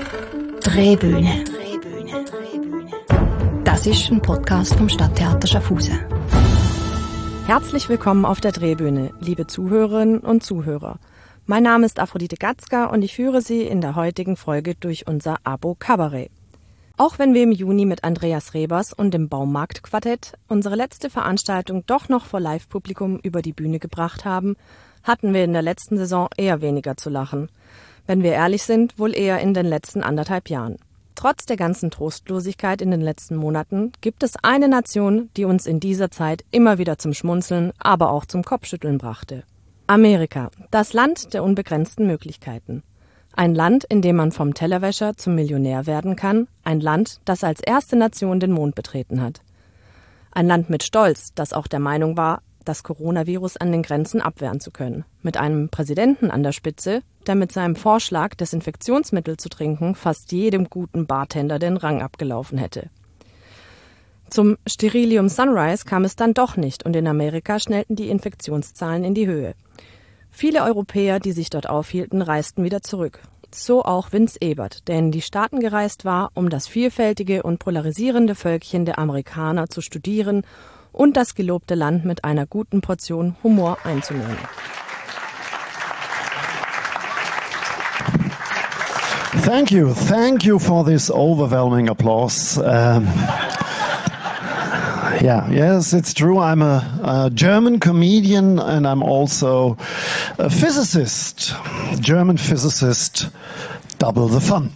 Drehbühne. Das ist ein Podcast vom Stadttheater Schaffhausen. Herzlich willkommen auf der Drehbühne, liebe Zuhörerinnen und Zuhörer. Mein Name ist Aphrodite Gatzka und ich führe Sie in der heutigen Folge durch unser Abo Kabarett. Auch wenn wir im Juni mit Andreas Rebers und dem Baumarkt-Quartett unsere letzte Veranstaltung doch noch vor Live-Publikum über die Bühne gebracht haben, hatten wir in der letzten Saison eher weniger zu lachen. Wenn wir ehrlich sind, wohl eher in den letzten 1,5 Jahren. Trotz der ganzen Trostlosigkeit in den letzten Monaten gibt es eine Nation, die uns in dieser Zeit immer wieder zum Schmunzeln, aber auch zum Kopfschütteln brachte. Amerika, das Land der unbegrenzten Möglichkeiten. Ein Land, in dem man vom Tellerwäscher zum Millionär werden kann. Ein Land, das als erste Nation den Mond betreten hat. Ein Land mit Stolz, das auch der Meinung war, das Coronavirus an den Grenzen abwehren zu können. Mit einem Präsidenten an der Spitze, der mit seinem Vorschlag, Desinfektionsmittel zu trinken, fast jedem guten Bartender den Rang abgelaufen hätte. Zum Sterilium Sunrise kam es dann doch nicht und in Amerika schnellten die Infektionszahlen in die Höhe. Viele Europäer, die sich dort aufhielten, reisten wieder zurück. So auch Vince Ebert, der in die Staaten gereist war, um das vielfältige und polarisierende Völkchen der Amerikaner zu studieren und das gelobte Land mit einer guten Portion Humor einzunehmen. Thank you for this overwhelming applause. Yes, it's true. I'm a German comedian and I'm also a physicist. German physicist, double the fun.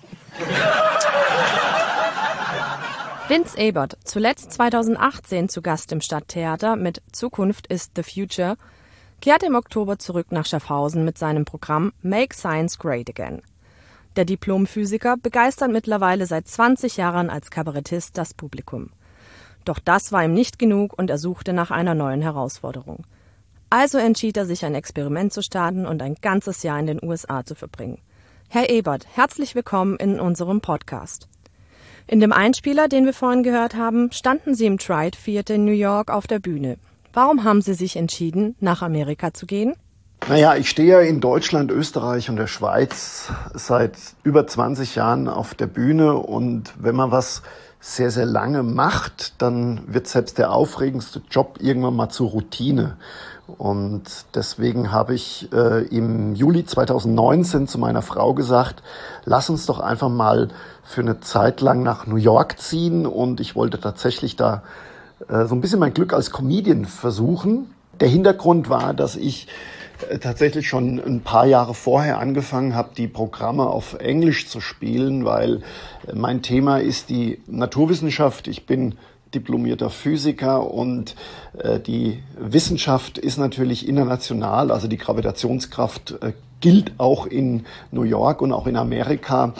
Vince Ebert, zuletzt 2018 zu Gast im Stadttheater mit Zukunft ist the Future, kehrt im Oktober zurück nach Schaffhausen mit seinem Programm Make Science Great Again. Der Diplomphysiker begeistert mittlerweile seit 20 Jahren als Kabarettist das Publikum. Doch das war ihm nicht genug und er suchte nach einer neuen Herausforderung. Also entschied er sich, ein Experiment zu starten und ein ganzes Jahr in den USA zu verbringen. Herr Ebert, herzlich willkommen in unserem Podcast. In dem Einspieler, den wir vorhin gehört haben, standen Sie im Triad Theater in New York auf der Bühne. Warum haben Sie sich entschieden, nach Amerika zu gehen? Naja, ich stehe ja in Deutschland, Österreich und der Schweiz seit über 20 Jahren auf der Bühne und wenn man was sehr, sehr lange macht, dann wird selbst der aufregendste Job irgendwann mal zur Routine. Und deswegen habe ich im Juli 2019 zu meiner Frau gesagt, lass uns doch einfach mal für eine Zeit lang nach New York ziehen. Und ich wollte tatsächlich da so ein bisschen mein Glück als Comedian versuchen. Der Hintergrund war, dass ich tatsächlich schon ein paar Jahre vorher angefangen habe, die Programme auf Englisch zu spielen, weil mein Thema ist die Naturwissenschaft. Ich bin diplomierter Physiker und die Wissenschaft ist natürlich international, also die Gravitationskraft gilt auch in New York und auch in Amerika.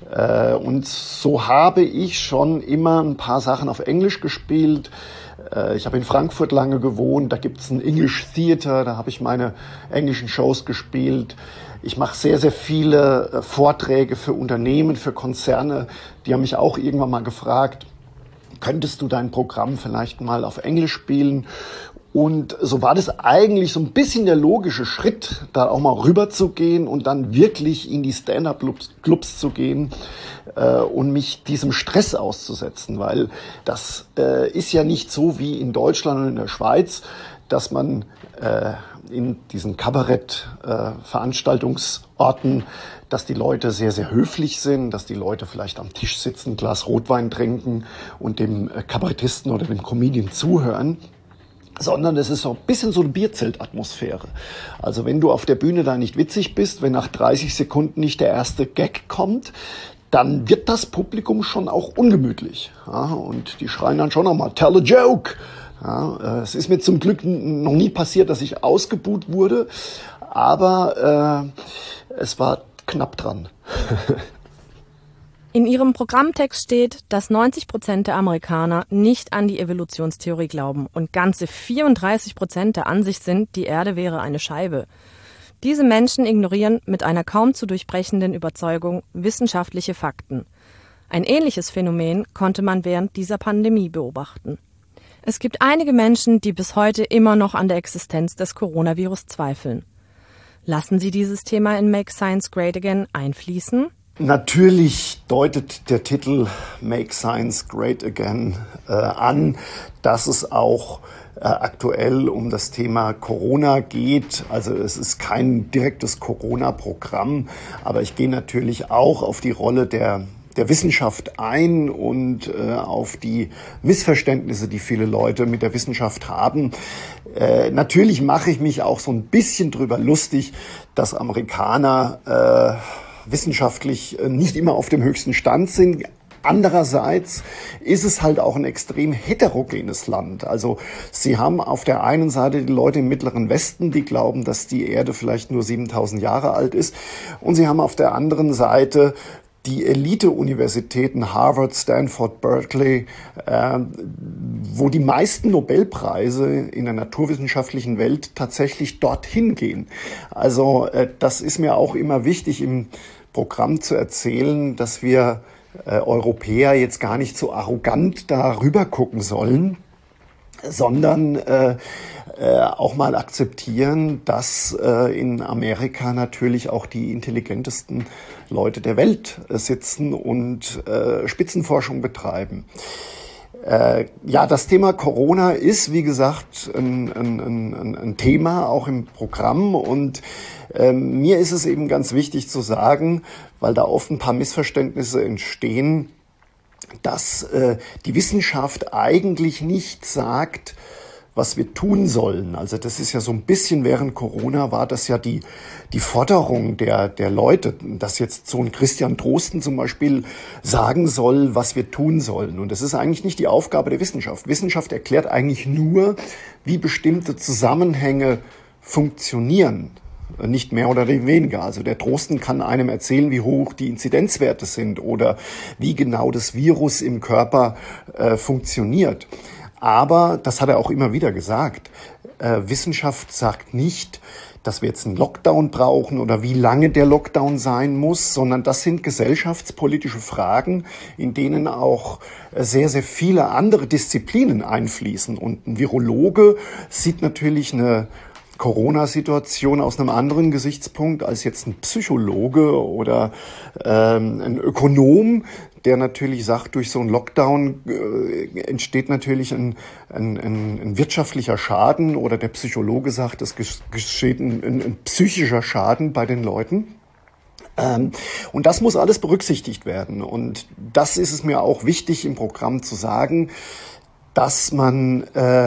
Und so habe ich schon immer ein paar Sachen auf Englisch gespielt. Ich habe in Frankfurt lange gewohnt, da gibt's ein English Theater, da habe ich meine englischen Shows gespielt. Ich mache sehr, sehr viele Vorträge für Unternehmen, für Konzerne. Die haben mich auch irgendwann mal gefragt, könntest du dein Programm vielleicht mal auf Englisch spielen? Und so war das eigentlich so ein bisschen der logische Schritt, da auch mal rüber zu gehen und dann wirklich in die Stand-up-Clubs zu gehen und mich diesem Stress auszusetzen, weil das ist ja nicht so wie in Deutschland und in der Schweiz, dass man in diesen Kabarett-Veranstaltungsorten, dass die Leute sehr, sehr höflich sind, dass die Leute vielleicht am Tisch sitzen, ein Glas Rotwein trinken und dem Kabarettisten oder dem Comedian zuhören, sondern es ist so ein bisschen so eine Bierzeltatmosphäre. Also wenn du auf der Bühne da nicht witzig bist, wenn nach 30 Sekunden nicht der erste Gag kommt, dann wird das Publikum schon auch ungemütlich. Ja, und die schreien dann schon nochmal, tell a joke. Ja, es ist mir zum Glück noch nie passiert, dass ich ausgebuht wurde, aber es war knapp dran. In Ihrem Programmtext steht, dass 90% der Amerikaner nicht an die Evolutionstheorie glauben und ganze 34% der Ansicht sind, die Erde wäre eine Scheibe. Diese Menschen ignorieren mit einer kaum zu durchbrechenden Überzeugung wissenschaftliche Fakten. Ein ähnliches Phänomen konnte man während dieser Pandemie beobachten. Es gibt einige Menschen, die bis heute immer noch an der Existenz des Coronavirus zweifeln. Lassen Sie dieses Thema in Make Science Great Again einfließen? Natürlich deutet der Titel Make Science Great Again an, dass es auch aktuell um das Thema Corona geht. Also es ist kein direktes Corona-Programm, aber ich gehe natürlich auch auf die Rolle der Wissenschaft ein und auf die Missverständnisse, die viele Leute mit der Wissenschaft haben. Natürlich mache ich mich auch so ein bisschen drüber lustig, dass Amerikaner wissenschaftlich nicht immer auf dem höchsten Stand sind. Andererseits ist es halt auch ein extrem heterogenes Land. Also Sie haben auf der einen Seite die Leute im Mittleren Westen, die glauben, dass die Erde vielleicht nur 7000 Jahre alt ist. Und Sie haben auf der anderen Seite die Elite-Universitäten Harvard, Stanford, Berkeley, wo die meisten Nobelpreise in der naturwissenschaftlichen Welt tatsächlich dorthin gehen. Also das ist mir auch immer wichtig im Programm zu erzählen, dass wir Europäer jetzt gar nicht so arrogant darüber gucken sollen, sondern auch mal akzeptieren, dass in Amerika natürlich auch die intelligentesten Leute der Welt sitzen und Spitzenforschung betreiben. Ja, das Thema Corona ist, wie gesagt, ein Thema auch im Programm und mir ist es eben ganz wichtig zu sagen, weil da oft ein paar Missverständnisse entstehen, dass die Wissenschaft eigentlich nicht sagt, was wir tun sollen. Also das ist ja so ein bisschen während Corona war das ja die Forderung der Leute, dass jetzt so ein Christian Drosten zum Beispiel sagen soll, was wir tun sollen. Und das ist eigentlich nicht die Aufgabe der Wissenschaft. Wissenschaft erklärt eigentlich nur, wie bestimmte Zusammenhänge funktionieren. Nicht mehr oder weniger. Also der Drosten kann einem erzählen, wie hoch die Inzidenzwerte sind oder wie genau das Virus im Körper funktioniert. Aber, das hat er auch immer wieder gesagt, Wissenschaft sagt nicht, dass wir jetzt einen Lockdown brauchen oder wie lange der Lockdown sein muss, sondern das sind gesellschaftspolitische Fragen, in denen auch sehr, sehr viele andere Disziplinen einfließen. Und ein Virologe sieht natürlich eine Corona-Situation aus einem anderen Gesichtspunkt als jetzt ein Psychologe oder ein Ökonom, der natürlich sagt, durch so einen Lockdown entsteht natürlich ein wirtschaftlicher Schaden oder der Psychologe sagt, es geschieht ein psychischer Schaden bei den Leuten. Und das muss alles berücksichtigt werden. Und das ist es mir auch wichtig im Programm zu sagen, dass man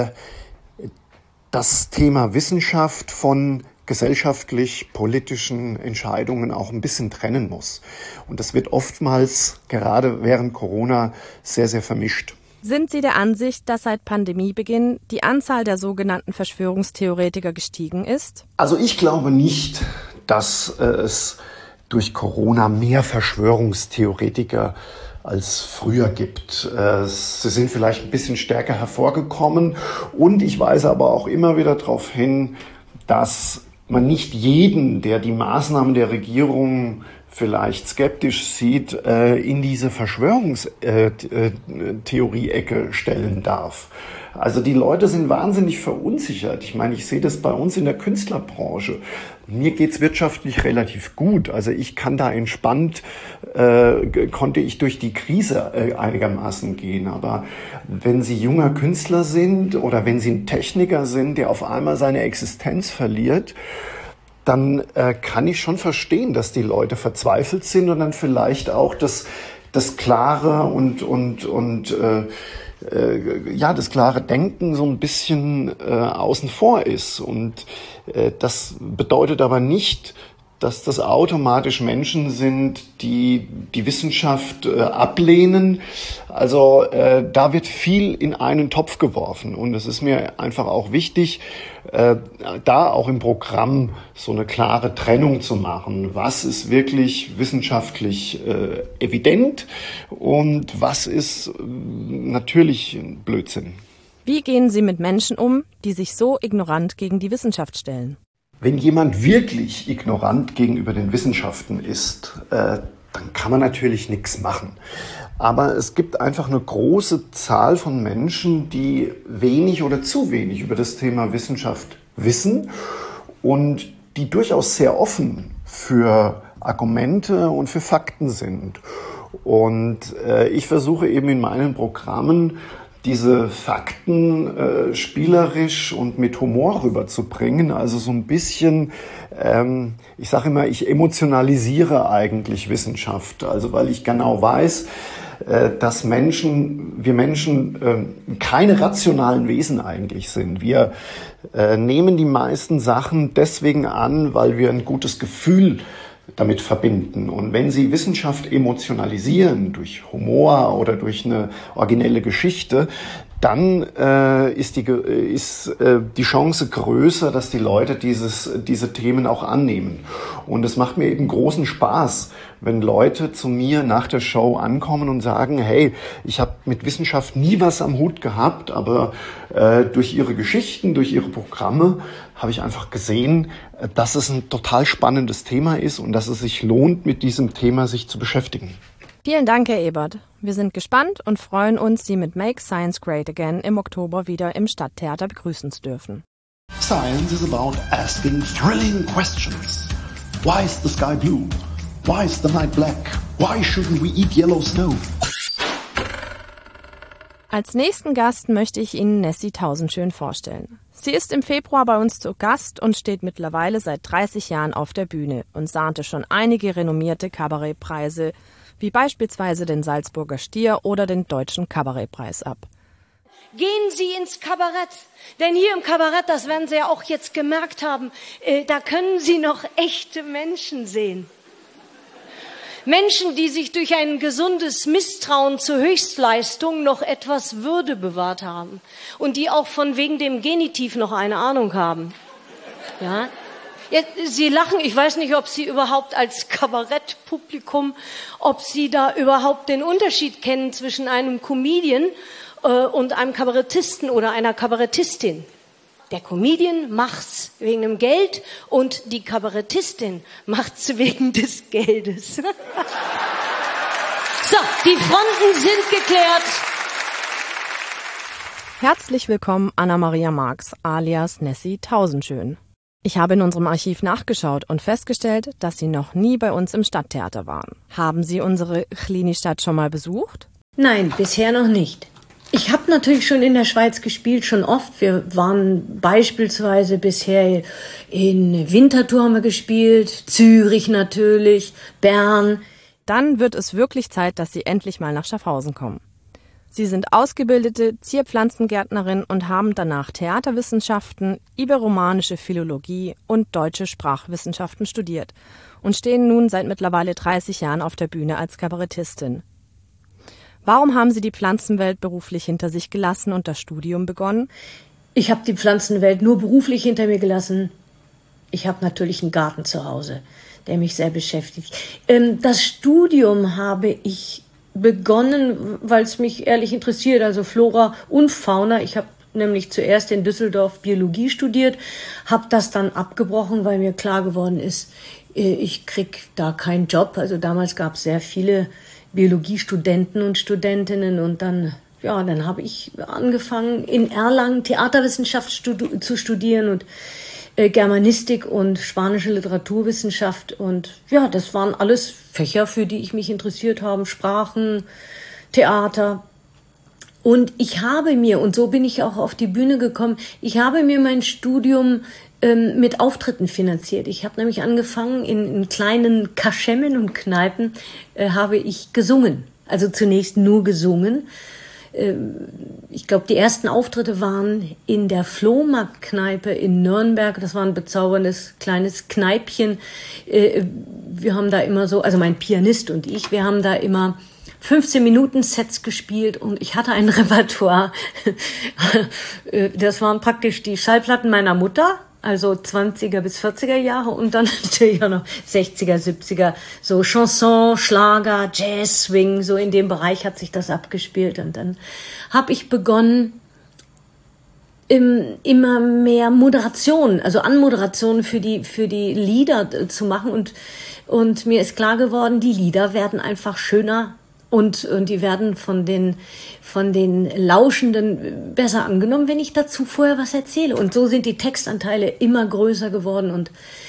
das Thema Wissenschaft von gesellschaftlich-politischen Entscheidungen auch ein bisschen trennen muss. Und das wird oftmals, gerade während Corona, sehr, sehr vermischt. Sind Sie der Ansicht, dass seit Pandemiebeginn die Anzahl der sogenannten Verschwörungstheoretiker gestiegen ist? Also ich glaube nicht, dass es durch Corona mehr Verschwörungstheoretiker als früher gibt. Sie sind vielleicht ein bisschen stärker hervorgekommen und ich weise aber auch immer wieder darauf hin, dass man nicht jeden, der die Maßnahmen der Regierung vielleicht skeptisch sieht, in diese Verschwörungstheorie-Ecke stellen darf. Also die Leute sind wahnsinnig verunsichert. Ich meine, ich sehe das bei uns in der Künstlerbranche. Mir geht's wirtschaftlich relativ gut. Also ich kann da entspannt, konnte ich durch die Krise einigermaßen gehen. Aber wenn Sie junger Künstler sind oder wenn Sie ein Techniker sind, der auf einmal seine Existenz verliert, dann kann ich schon verstehen, dass die Leute verzweifelt sind und dann vielleicht auch das klare das klare Denken so ein bisschen außen vor ist. Und das bedeutet aber nicht, dass das automatisch Menschen sind, die die Wissenschaft ablehnen. Also da wird viel in einen Topf geworfen. Und es ist mir einfach auch wichtig, da auch im Programm so eine klare Trennung zu machen. Was ist wirklich wissenschaftlich evident und was ist natürlich Blödsinn? Wie gehen Sie mit Menschen um, die sich so ignorant gegen die Wissenschaft stellen? Wenn jemand wirklich ignorant gegenüber den Wissenschaften ist, dann kann man natürlich nichts machen. Aber es gibt einfach eine große Zahl von Menschen, die wenig oder zu wenig über das Thema Wissenschaft wissen und die durchaus sehr offen für Argumente und für Fakten sind. Und ich versuche eben in meinen Programmen diese Fakten spielerisch und mit Humor rüberzubringen. Also so ein bisschen, ich sage immer, ich emotionalisiere eigentlich Wissenschaft. Also weil ich genau weiß, dass wir Menschen keine rationalen Wesen eigentlich sind. Wir nehmen die meisten Sachen deswegen an, weil wir ein gutes Gefühl damit verbinden. Und wenn Sie Wissenschaft emotionalisieren, durch Humor oder durch eine originelle Geschichte, dann ist die Chance größer, dass die Leute diese Themen auch annehmen. Und es macht mir eben großen Spaß, wenn Leute zu mir nach der Show ankommen und sagen, hey, ich habe mit Wissenschaft nie was am Hut gehabt, aber durch ihre Geschichten, durch ihre Programme habe ich einfach gesehen, dass es ein total spannendes Thema ist und dass es sich lohnt, mit diesem Thema sich zu beschäftigen. Vielen Dank, Herr Ebert. Wir sind gespannt und freuen uns, Sie mit Make Science Great Again im Oktober wieder im Stadttheater begrüßen zu dürfen. Science is about asking thrilling questions. Why is the sky blue? Why is the night black? Why shouldn't we eat yellow snow? Als nächsten Gast möchte ich Ihnen Nessie Tausendschön vorstellen. Sie ist im Februar bei uns zu Gast und steht mittlerweile seit 30 Jahren auf der Bühne und sahnte schon einige renommierte Kabarettpreise, wie beispielsweise den Salzburger Stier oder den Deutschen Kabarettpreis ab. Gehen Sie ins Kabarett, denn hier im Kabarett, das werden Sie ja auch jetzt gemerkt haben, da können Sie noch echte Menschen sehen. Menschen, die sich durch ein gesundes Misstrauen zur Höchstleistung noch etwas Würde bewahrt haben und die auch von wegen dem Genitiv noch eine Ahnung haben. Ja? Sie lachen, ich weiß nicht, ob Sie überhaupt als Kabarettpublikum, ob Sie da überhaupt den Unterschied kennen zwischen einem Comedian und einem Kabarettisten oder einer Kabarettistin. Der Comedian macht's wegen dem Geld und die Kabarettistin macht's wegen des Geldes. So, die Fronten sind geklärt. Herzlich willkommen Anna-Maria Marx alias Nessie Tausendschön. Ich habe in unserem Archiv nachgeschaut und festgestellt, dass Sie noch nie bei uns im Stadttheater waren. Haben Sie unsere Klinistadt schon mal besucht? Nein, bisher noch nicht. Ich habe natürlich schon in der Schweiz gespielt, schon oft. Wir waren beispielsweise bisher in Winterthur haben wir gespielt, Zürich natürlich, Bern. Dann wird es wirklich Zeit, dass Sie endlich mal nach Schaffhausen kommen. Sie sind ausgebildete Zierpflanzengärtnerin und haben danach Theaterwissenschaften, iberomanische Philologie und deutsche Sprachwissenschaften studiert und stehen nun seit mittlerweile 30 Jahren auf der Bühne als Kabarettistin. Warum haben Sie die Pflanzenwelt beruflich hinter sich gelassen und das Studium begonnen? Ich habe die Pflanzenwelt nur beruflich hinter mir gelassen. Ich habe natürlich einen Garten zu Hause, der mich sehr beschäftigt. Das Studium habe ich begonnen, weil es mich ehrlich interessiert, also Flora und Fauna. Ich habe nämlich zuerst in Düsseldorf Biologie studiert, habe das dann abgebrochen, weil mir klar geworden ist, ich krieg da keinen Job. Also damals gab es sehr viele Biologiestudenten und Studentinnen und dann habe ich angefangen in Erlangen Theaterwissenschaft zu studieren und Germanistik und spanische Literaturwissenschaft und ja, das waren alles Fächer, für die ich mich interessiert habe, Sprachen, Theater. Und ich habe mir, und so bin ich auch auf die Bühne gekommen, ich habe mir mein Studium mit Auftritten finanziert. Ich habe nämlich angefangen, in kleinen Kaschemmen und Kneipen habe ich gesungen. Also zunächst nur gesungen. Ich glaube, die ersten Auftritte waren in der Flohmarktkneipe in Nürnberg. Das war ein bezauberndes kleines Kneipchen. Wir haben da immer so, also mein Pianist und ich, wir haben da immer 15-Minuten-Sets gespielt und ich hatte ein Repertoire. Das waren praktisch die Schallplatten meiner Mutter, also 20er bis 40er Jahre und dann natürlich auch noch 60er, 70er, so Chanson, Schlager, Jazz, Swing, so in dem Bereich hat sich das abgespielt. Und dann habe ich begonnen, immer mehr Moderation, also Anmoderation für die Lieder zu machen und mir ist klar geworden, die Lieder werden einfach schöner und die werden von den Lauschenden besser angenommen, wenn ich dazu vorher was erzähle. Und so sind die Textanteile immer größer geworden und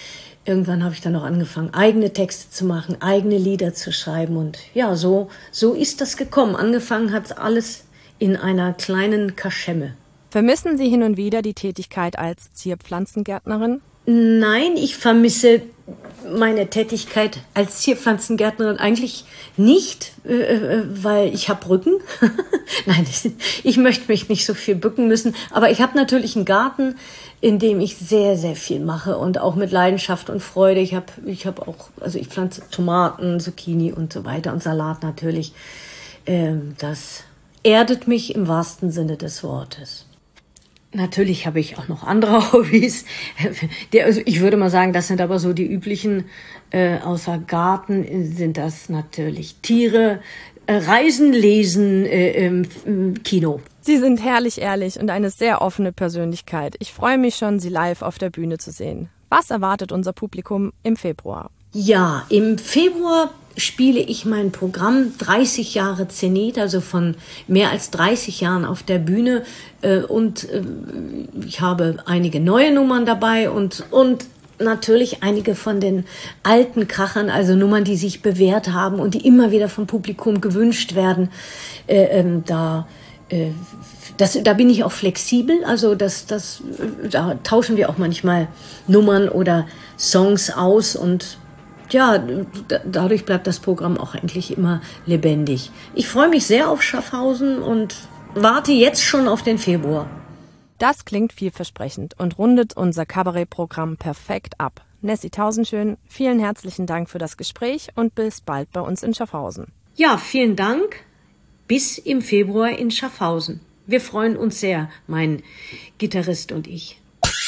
irgendwann habe ich dann auch angefangen, eigene Texte zu machen, eigene Lieder zu schreiben. Und ja, so ist das gekommen. Angefangen hat alles in einer kleinen Kaschemme. Vermissen Sie hin und wieder die Tätigkeit als Zierpflanzengärtnerin? Nein, ich vermisse meine Tätigkeit als Zierpflanzengärtnerin eigentlich nicht, weil ich habe Rücken. Nein, ich möchte mich nicht so viel bücken müssen. Aber ich habe natürlich einen Garten, in dem ich sehr, sehr viel mache und auch mit Leidenschaft und Freude. Ich pflanze Tomaten, Zucchini und so weiter und Salat natürlich. Das erdet mich im wahrsten Sinne des Wortes. Natürlich habe ich auch noch andere Hobbys. Also ich würde mal sagen, das sind aber so die üblichen. Außer Garten sind das natürlich Tiere, Reisen, Lesen, Kino. Sie sind herrlich ehrlich und eine sehr offene Persönlichkeit. Ich freue mich schon, Sie live auf der Bühne zu sehen. Was erwartet unser Publikum im Februar? Ja, im Februar spiele ich mein Programm 30 Jahre Zenit, also von mehr als 30 Jahren auf der Bühne. Und ich habe einige neue Nummern dabei und natürlich einige von den alten Krachern, also Nummern, die sich bewährt haben und die immer wieder vom Publikum gewünscht werden. Da bin ich auch flexibel, also da tauschen wir auch manchmal Nummern oder Songs aus und ja, dadurch bleibt das Programm auch eigentlich immer lebendig. Ich freue mich sehr auf Schaffhausen und warte jetzt schon auf den Februar. Das klingt vielversprechend und rundet unser Kabarettprogramm perfekt ab. Nessie Tausendschön, vielen herzlichen Dank für das Gespräch und bis bald bei uns in Schaffhausen. Ja, vielen Dank. Bis im Februar in Schaffhausen. Wir freuen uns sehr, mein Gitarrist und ich.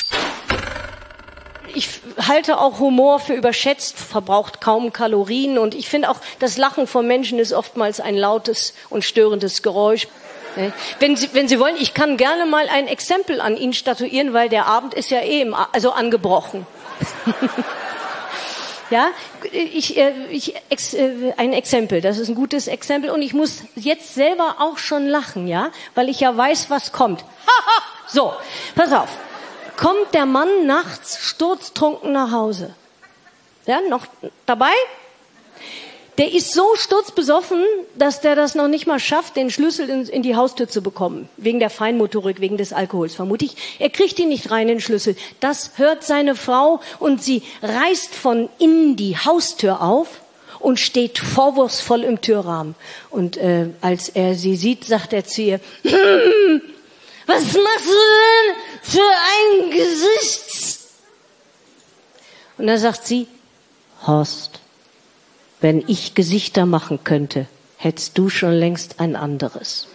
Ich halte auch Humor für überschätzt, verbraucht kaum Kalorien und ich finde auch, das Lachen von Menschen ist oftmals ein lautes und störendes Geräusch. Wenn Sie wollen, ich kann gerne mal ein Exempel an Ihnen statuieren, weil der Abend ist ja angebrochen. Ja, ein Exempel, das ist ein gutes Exempel und ich muss jetzt selber auch schon lachen, ja, weil ich ja weiß, was kommt. So, pass auf. Kommt der Mann nachts sturztrunken nach Hause. Ja, noch dabei? Der ist so sturzbesoffen, dass der das noch nicht mal schafft, den Schlüssel in die Haustür zu bekommen. Wegen der Feinmotorik, wegen des Alkohols, vermute ich. Er kriegt ihn nicht rein, den Schlüssel. Das hört seine Frau und sie reißt von innen die Haustür auf und steht vorwurfsvoll im Türrahmen. Und als er sie sieht, sagt er zu ihr, was machst du denn für ein Gesicht? Und da sagt sie, Horst, wenn ich Gesichter machen könnte, hättest du schon längst ein anderes.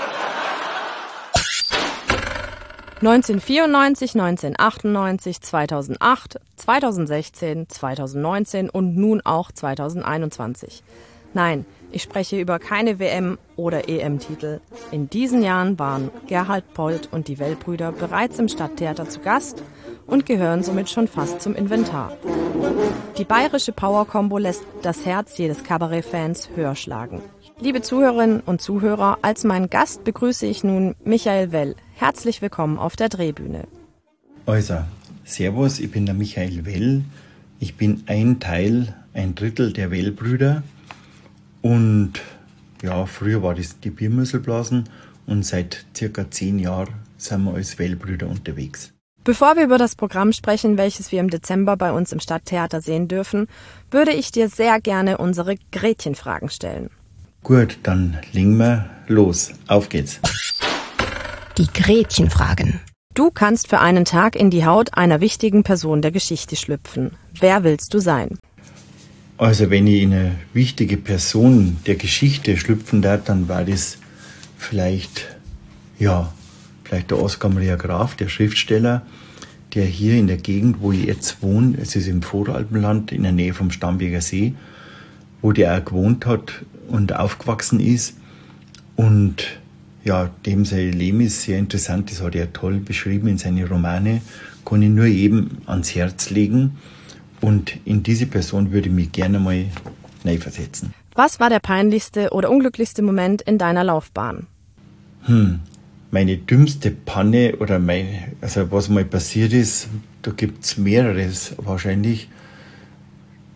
1994, 1998, 2008, 2016, 2019 und nun auch 2021. Nein, ich spreche über keine WM- oder EM-Titel. In diesen Jahren waren Gerhard Polt und die Wellbrüder bereits im Stadttheater zu Gast und gehören somit schon fast zum Inventar. Die bayerische Power-Combo lässt das Herz jedes Kabarett-Fans höher schlagen. Liebe Zuhörerinnen und Zuhörer, als meinen Gast begrüße ich nun Michael Well. Herzlich willkommen auf der Drehbühne. Also, servus, ich bin der Michael Well. Ich bin ein Drittel der Wellbrüder. Und ja, früher war das die Biermüsselblasen und seit circa 10 Jahren sind wir als Wellbrüder unterwegs. Bevor wir über das Programm sprechen, welches wir im Dezember bei uns im Stadttheater sehen dürfen, würde ich dir sehr gerne unsere Gretchenfragen stellen. Gut, dann legen wir los. Auf geht's. Die Gretchenfragen. Du kannst für einen Tag in die Haut einer wichtigen Person der Geschichte schlüpfen. Wer willst du sein? Also wenn ich in eine wichtige Person der Geschichte schlüpfen darf, dann war das vielleicht der Oskar Maria Graf, der Schriftsteller, der hier in der Gegend, wo ich jetzt wohne, es ist im Voralpenland in der Nähe vom Starnberger See, wo der auch gewohnt hat und aufgewachsen ist. Und ja, dem sein Leben ist sehr interessant, das hat er toll beschrieben in seinen Romane, kann ich nur eben ans Herz legen. Und in diese Person würde ich mich gerne mal hineinversetzen. Was war der peinlichste oder unglücklichste Moment in deiner Laufbahn? Meine dümmste Panne oder was mal passiert ist, da gibt es mehreres wahrscheinlich.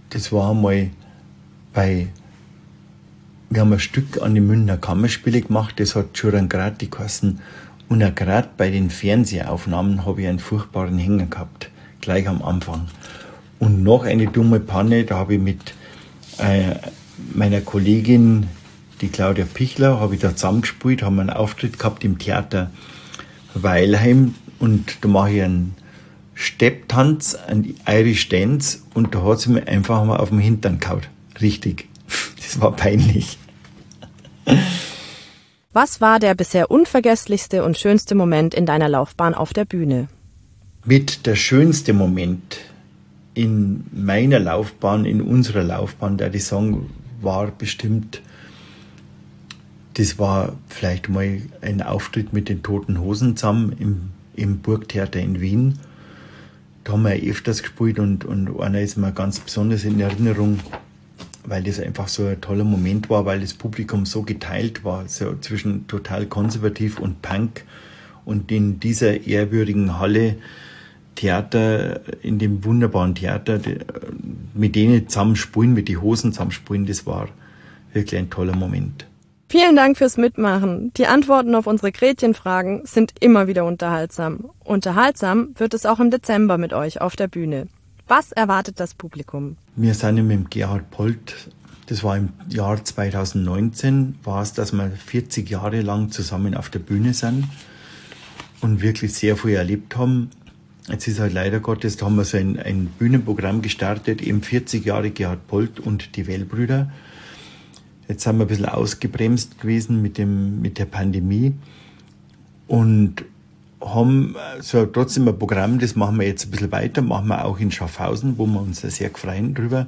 das war einmal wir haben ein Stück an die Münchner Kammerspiele gemacht, das hat Schurrangrati geheißen. Und auch gerade bei den Fernsehaufnahmen habe ich einen furchtbaren Hänger gehabt, gleich am Anfang. Und noch eine dumme Panne, da habe ich mit meiner Kollegin, die Claudia Pichler, habe ich da zusammengespielt, haben einen Auftritt gehabt im Theater Weilheim und da mache ich einen Stepptanz, einen Irish Dance und da hat sie mir einfach mal auf den Hintern gehauen. Richtig. Das war peinlich. Was war der bisher unvergesslichste und schönste Moment in deiner Laufbahn auf der Bühne? Mit der schönste Moment in meiner Laufbahn, in unserer Laufbahn, der die Song war bestimmt, das war vielleicht mal ein Auftritt mit den Toten Hosen zusammen im Burgtheater in Wien. Da haben wir öfters gespielt und einer ist mir ganz besonders in Erinnerung, weil das einfach so ein toller Moment war, weil das Publikum so geteilt war, so zwischen total konservativ und Punk. Und in dieser ehrwürdigen Halle Theater, in dem wunderbaren Theater, mit denen zusammen spielen, mit den Hosen zusammen spielen, das war wirklich ein toller Moment. Vielen Dank fürs Mitmachen. Die Antworten auf unsere Gretchenfragen sind immer wieder unterhaltsam. Unterhaltsam wird es auch im Dezember mit euch auf der Bühne. Was erwartet das Publikum? Wir sind ja mit dem Gerhard Polt, das war im Jahr 2019, war es, dass wir 40 Jahre lang zusammen auf der Bühne sind und wirklich sehr viel erlebt haben. Jetzt ist halt leider Gottes, da haben wir so ein Bühnenprogramm gestartet, eben 40 Jahre Gerhard Polt und die Wellbrüder. Jetzt sind wir ein bisschen ausgebremst gewesen mit der Pandemie und haben so trotzdem ein Programm, das machen wir jetzt ein bisschen weiter, machen wir auch in Schaffhausen, wo wir uns sehr freuen drüber.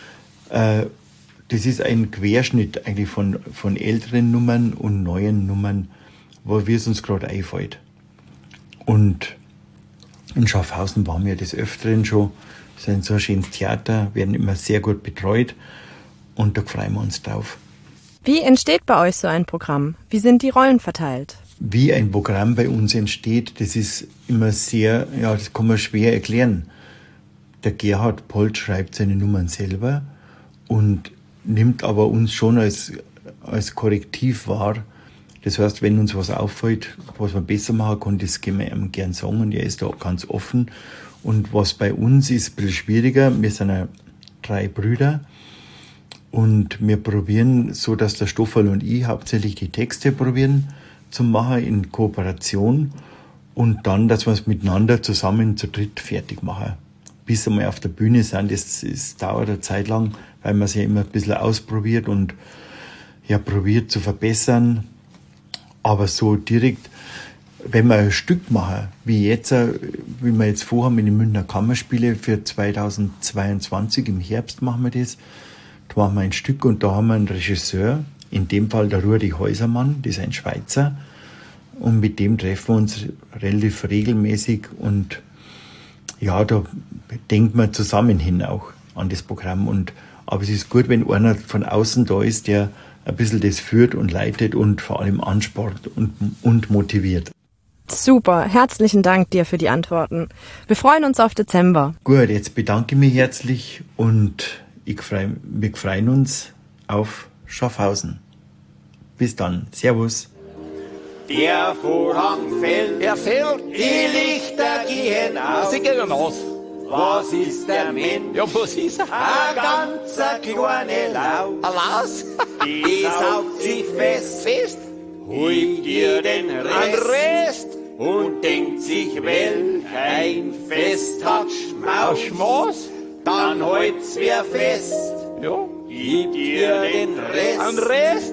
Das ist ein Querschnitt eigentlich von älteren Nummern und neuen Nummern, wie es uns gerade einfällt. Und in Schaffhausen waren wir des Öfteren schon, das ist so ein schönes Theater, werden immer sehr gut betreut und da freuen wir uns drauf. Wie entsteht bei euch so ein Programm? Wie sind die Rollen verteilt? Wie ein Programm bei uns entsteht, das ist immer sehr, das kann man schwer erklären. Der Gerhard Polt schreibt seine Nummern selber und nimmt aber uns schon als Korrektiv wahr. Das heißt, wenn uns was auffällt, was man besser machen kann, das geben wir ihm gern sagen und er ist da ganz offen. Und was bei uns ist ein bisschen schwieriger, wir sind ja 3 Brüder und wir probieren so, dass der Stoffel und ich hauptsächlich die Texte probieren zu machen in Kooperation und dann, dass wir es miteinander zusammen zu dritt fertig machen. Bis wir mal auf der Bühne sind, das dauert eine Zeit lang, weil man es ja immer ein bisschen ausprobiert und probiert zu verbessern. Aber so direkt, wenn wir ein Stück machen, wie wir jetzt vorhaben in den Münchner Kammerspiele für 2022, im Herbst machen wir das, da machen wir ein Stück und da haben wir einen Regisseur, in dem Fall der Rudi Häusermann, das ist ein Schweizer. Und mit dem treffen wir uns relativ regelmäßig. Und da denkt man zusammen hin auch an das Programm. Aber es ist gut, wenn einer von außen da ist, der ein bisschen das führt und leitet und vor allem anspornt und motiviert. Super, herzlichen Dank dir für die Antworten. Wir freuen uns auf Dezember. Gut, jetzt bedanke ich mich herzlich und wir freuen uns auf Schaffhausen. Bis dann. Servus. Der Vorhang fällt, die Lichter gehen aus. Sie gehen aus. Was ist der Mensch? Ja, was ist er? Ein ganzer kleine Laus. Ein Laus? Die saugt sich fest, holt dir den Rest und denkt sich, welch ein Fest hat Schmaus. Dann halt's wer fest. Ja. Gib dir den Rest. Ein Rest.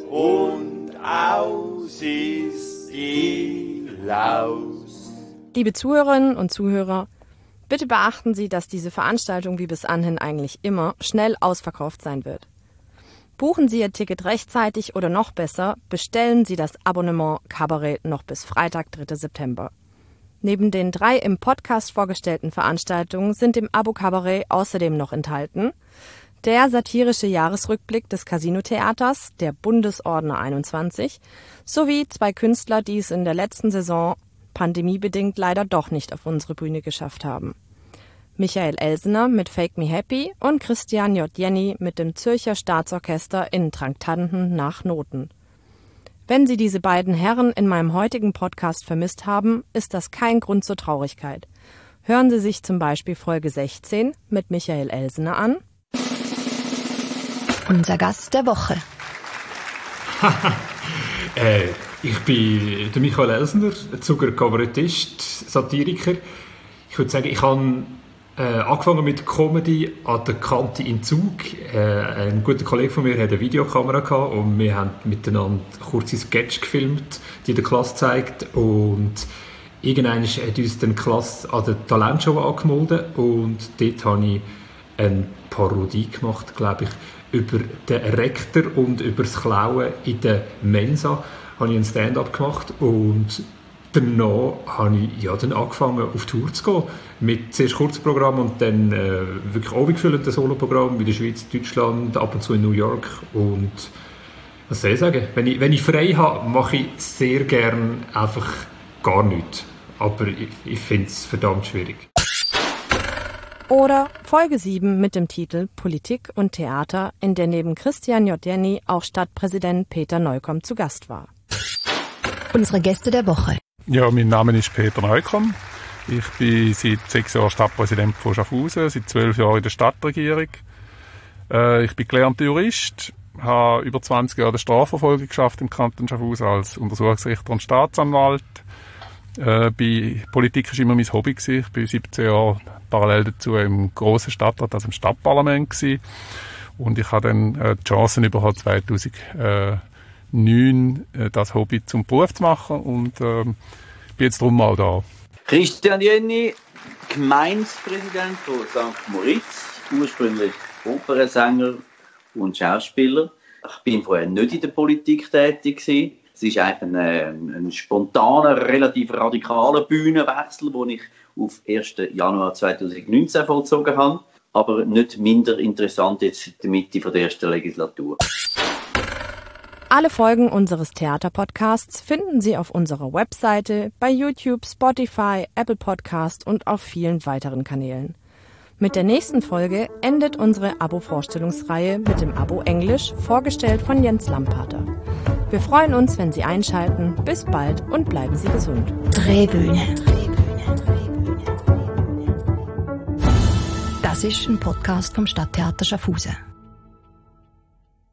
Und aus ist die Laus. Liebe Zuhörerinnen und Zuhörer, bitte beachten Sie, dass diese Veranstaltung wie bis anhin eigentlich immer schnell ausverkauft sein wird. Buchen Sie Ihr Ticket rechtzeitig oder noch besser, bestellen Sie das Abonnement Kabarett noch bis Freitag, 3. September. Neben den 3 im Podcast vorgestellten Veranstaltungen sind im Abo Kabarett außerdem noch enthalten der satirische Jahresrückblick des Casino-Theaters, der Bundesordner 21, sowie 2 Künstler, die es in der letzten Saison pandemiebedingt leider doch nicht auf unsere Bühne geschafft haben. Michael Elsener mit Fake Me Happy und Christian J. Jenny mit dem Zürcher Staatsorchester in Traktanten nach Noten. Wenn Sie diese beiden Herren in meinem heutigen Podcast vermisst haben, ist das kein Grund zur Traurigkeit. Hören Sie sich zum Beispiel Folge 16 mit Michael Elsener an. Unser Gast der Woche. Ich bin der Michael Elsener, Zuger Kabarettist, Satiriker. Ich würde sagen, ich habe angefangen mit Comedy an der Kante in Zug. Ein guter Kollege von mir hatte eine Videokamera gehabt und wir haben miteinander kurze Sketch gefilmt, die der Klasse zeigt. Und irgendwann hat uns dann die Klasse an der Talentshow angemeldet und dort habe ich eine Parodie gemacht, glaube ich, über den Rektor und über das Klauen in der Mensa. Habe ich einen Stand-up gemacht und danach habe ich dann angefangen auf Tour zu gehen. Mit zuerst Kurzprogramm und dann wirklich abendfüllenden Soloprogramm in der Schweiz, Deutschland, ab und zu in New York. Und was soll ich sagen? Wenn ich frei habe, mache ich sehr gern einfach gar nichts. Aber ich finde es verdammt schwierig. Oder Folge 7 mit dem Titel Politik und Theater, in der neben Christian J. Jenny auch Stadtpräsident Peter Neukomm zu Gast war. Unsere Gäste der Woche. Ja, mein Name ist Peter Neukomm. Ich bin seit 6 Jahren Stadtpräsident von Schaffhausen, seit 12 Jahren in der Stadtregierung. Ich bin gelernter Jurist, habe über 20 Jahre die Strafverfolgung geschafft im Kanton Schaffhausen als Untersuchungsrichter und Staatsanwalt. Politik war immer mein Hobby gewesen. Ich bin 17 Jahre parallel dazu im grossen Stadtrat, also im Stadtparlament gewesen. Und ich habe dann die Chancen bekommen, 2009 das Hobby zum Beruf zu machen und bin jetzt drum mal da. Christian Jenny, Gemeindepräsident von St. Moritz, ursprünglich Opernsänger und Schauspieler. Ich bin vorher nicht in der Politik tätig gewesen. Es ist eigentlich ein spontaner, relativ radikaler Bühnenwechsel, den ich auf 1. Januar 2019 vollzogen habe. Aber nicht minder interessant jetzt in der Mitte der ersten Legislatur. Alle Folgen unseres Theaterpodcasts finden Sie auf unserer Webseite, bei YouTube, Spotify, Apple Podcast und auf vielen weiteren Kanälen. Mit der nächsten Folge endet unsere Abo-Vorstellungsreihe mit dem Abo Englisch, vorgestellt von Jens Lampater. Wir freuen uns, wenn Sie einschalten. Bis bald und bleiben Sie gesund. Drehbühne. Das ist ein Podcast vom Stadttheater Schaffhausen.